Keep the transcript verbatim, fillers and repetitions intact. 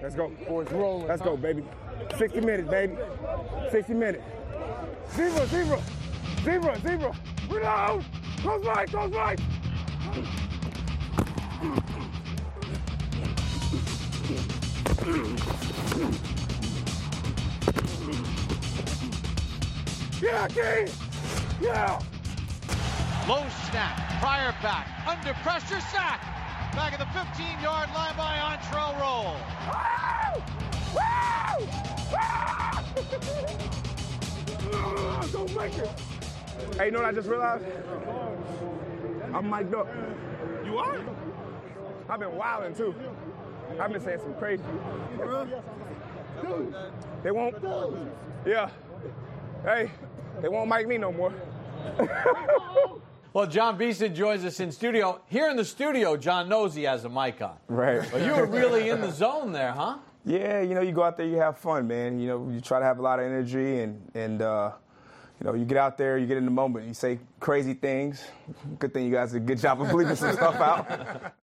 Let's go. Boys rolling. Let's huh? go, baby. sixty minutes, baby. sixty minutes. Zebra, zebra, zebra, zebra. Reload. Close right, close right. Yeah, King. Yeah. Low snap, Pryor back, under pressure, sack. Back at the fifteen-yard line by Antrel Roll. Don't make it. Hey, you know what I just realized? I'm mic'd up. You are? I've been wilding too. I've been saying some crazy. They won't. Yeah. Hey, they won't mic me no more. Well, John Beeson joins us in studio. Here in the studio, John knows he has a mic on. Right. But you were really in the zone there, huh? Yeah, you know, you go out there, you have fun, man. You know, you try to have a lot of energy, and, and uh, you know, you get out there, you get in the moment, you say crazy things. Good thing you guys did a good job of bleeping some stuff out.